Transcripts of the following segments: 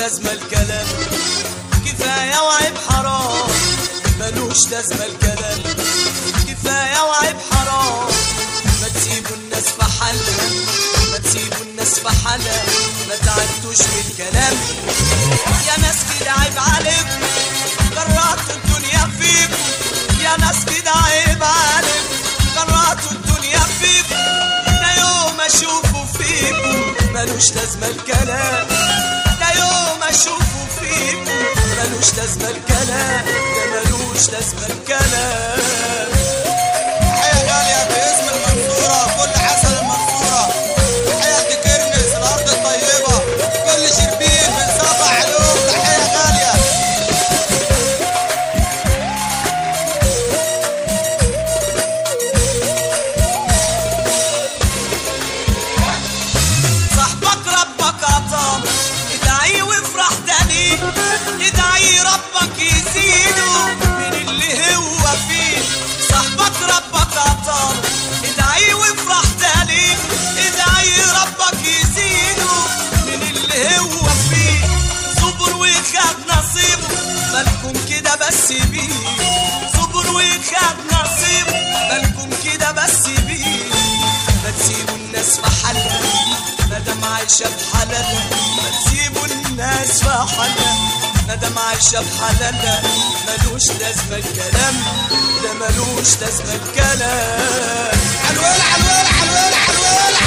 لازمة الكلام، كفاية وعيب حرام ملوش لازمة الكلام، كفاية وعيب حرام. ما تسيبوا الناس في حالها، ما تسيبوا الناس في حالها، ما تعدوش من الكلام. يا ناس كده عيب عليكم، جرعتوا الدنيا فيكم. يا ناس كده عيب عليكم، جرعتوا الدنيا فيكم. ده يوم اشوفه فيكم ملوش لازمة الكلام، ده يوم اشوفه فيكم ملوش لازمة الكلام، ده ملوش لازمة الكلام. تحية غالية باسم المنصورة، كل حسن المنصورة. تحية كرنس الأرض الطيبة، كل شربين من سبع علوم. تحية غالية. صاحبك ربك عطاه، ادعي وافرح تاني، ادعي ربك يزيده من اللي هو فيه. صاحبك ربك عطاه، ادعي وافرح تاني، ادعي ربك يزيده من اللي هو فيه. صبر وخد نصيبه، مالكم كده بس بيه. صبر وخد نصيبه، مالكم كده بس بيه. ما تسيبوا الناس في حالها، مادام عايشة بحلالها. ما تسيبوا الناس في حالها، مادام عايشة بحلالها. ملوش لازمة الكلام، ده ملوش لازمة الكلام. حلوة حلوة حلوة حلوة.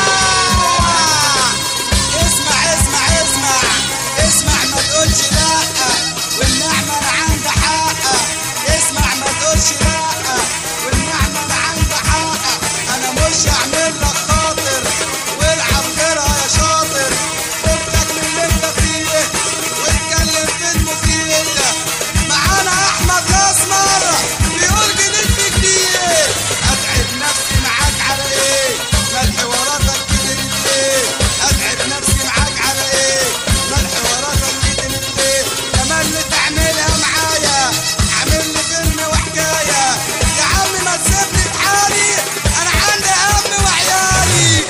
اسمع اسمع اسمع اسمع، ما تقولش لا، والنعمة أنا عندي حق. اسمع ما تقولش لا، والنعمة أنا عندي حق. أنا مش هعمل لك خاطر، والعب غيرها يا شاطر. فكك من اللي انت فيه، واتكلم كلمة فيه. معانا أحمد الأسمر بيقول جديد في جديد. أتعب نفسي معاك على إيه؟ ما الحواراتك كترت ليه؟ أتعب نفسي معاك على إيه؟ ما الحواراتك كترت ليه؟ كمان اللي تعملها معايا، عامل لي فيلم وحكاية. يا عم ما تسيبني بحالي، أنا عندي هم وعيالي.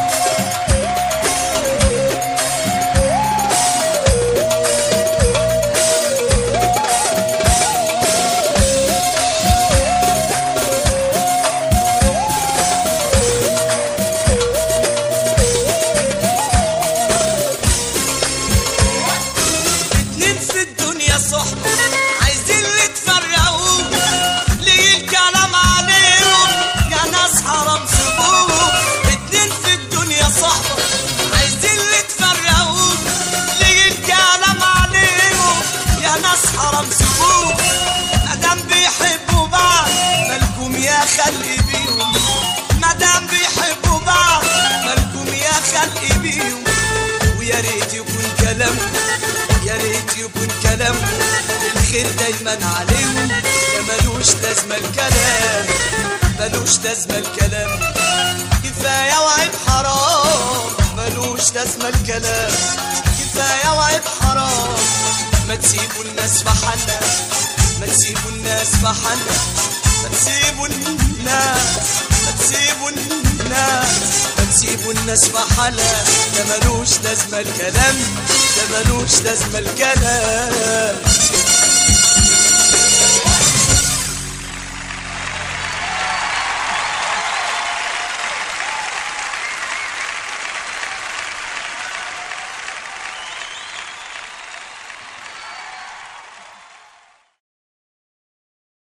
اتنين في الدنيا صحبة عايزين اللي تفرقوا، ليه الكلام عليهم يا ناس حرام سيبوهم. اتنين في الدنيا صحبة عايزين اللي تفرقوا، ليه الكلام عليهم يا ناس حرام سيبوهم. مادام بيحبوا بعض مالكم يا خلق بيهم، مادام بيحبوا بعض مالكم يا خلق بيهم. ويا ريت يكون كلامكم، يا ريت يكون كلامكم الخير دايما عليهم. يا ملوش لازمة الكلام، ملوش لازمة الكلام، كفاية وعيب حرام. ملوش لازمة الكلام، كفاية وعيب حرام. ما تسيبوا الناس في حالها، ما تسيبوا الناس في حالها، ما تسيبوا الناس، ما تسيبوا الناس، ما تسيبوا الناس في حالها. ده ملوش لازمة الكلام، ده ملوش لازمة الكلام.